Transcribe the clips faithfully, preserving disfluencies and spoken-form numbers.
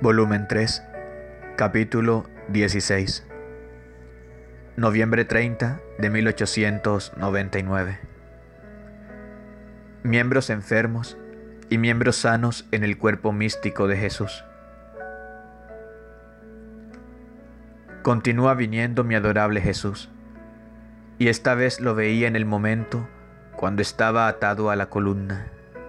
Volumen tres, capítulo dieciséis. Noviembre treinta de mil ochocientos noventa y nueve. Miembros enfermos y miembros sanos en el cuerpo místico de Jesús. Continúa viniendo mi adorable Jesús, y esta vez lo veía en el momento cuando estaba atado a la columna.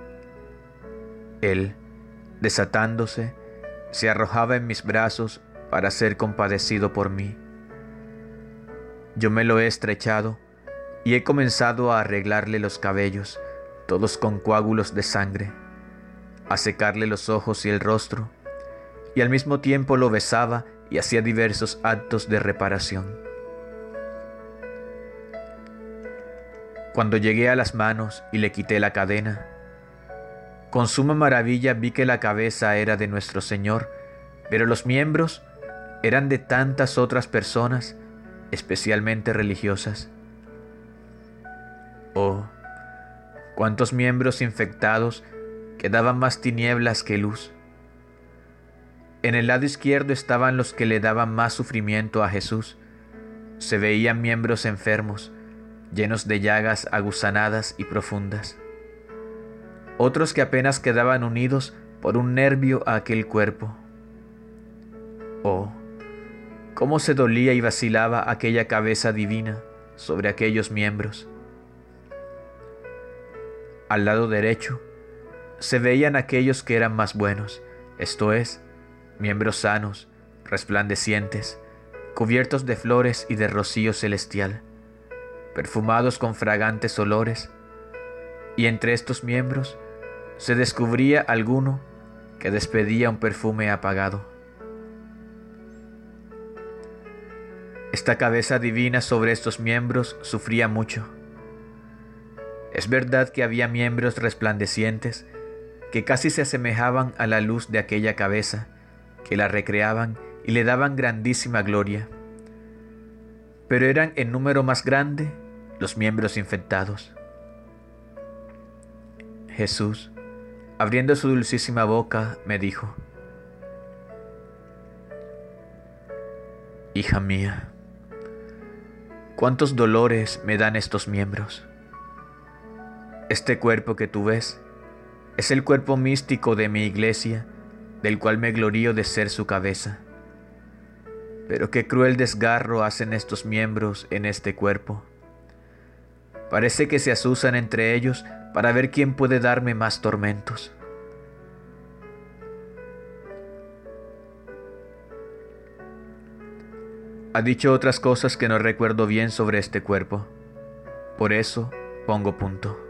Él, desatándose, se arrojaba en mis brazos para ser compadecido por mí. Yo me lo he estrechado y he comenzado a arreglarle los cabellos, todos con coágulos de sangre, a secarle los ojos y el rostro, y al mismo tiempo lo besaba y hacía diversos actos de reparación. Cuando llegué a las manos y le quité la cadena, con suma maravilla vi que la cabeza era de nuestro Señor, pero los miembros eran de tantas otras personas, especialmente religiosas. Oh, cuántos miembros infectados que daban más tinieblas que luz. En el lado izquierdo estaban los que le daban más sufrimiento a Jesús. Se veían miembros enfermos, llenos de llagas aguzanadas y profundas. Otros que apenas quedaban unidos por un nervio a aquel cuerpo. Oh, cómo se dolía y vacilaba aquella cabeza divina sobre aquellos miembros. Al lado derecho se veían aquellos que eran más buenos, esto es, miembros sanos, resplandecientes, cubiertos de flores y de rocío celestial, perfumados con fragantes olores, y entre estos miembros se descubría alguno que despedía un perfume apagado. Esta cabeza divina sobre estos miembros sufría mucho. Es verdad que había miembros resplandecientes que casi se asemejaban a la luz de aquella cabeza, que la recreaban y le daban grandísima gloria. Pero eran en número más grande los miembros infectados. Jesús, abriendo su dulcísima boca, me dijo: Hija mía, cuántos dolores me dan estos miembros. Este cuerpo que tú ves es el cuerpo místico de mi iglesia, del cual me glorío de ser su cabeza. Pero qué cruel desgarro hacen estos miembros en este cuerpo. Parece que se azuzan entre ellos para ver quién puede darme más tormentos. Ha dicho otras cosas que no recuerdo bien sobre este cuerpo. Por eso pongo punto.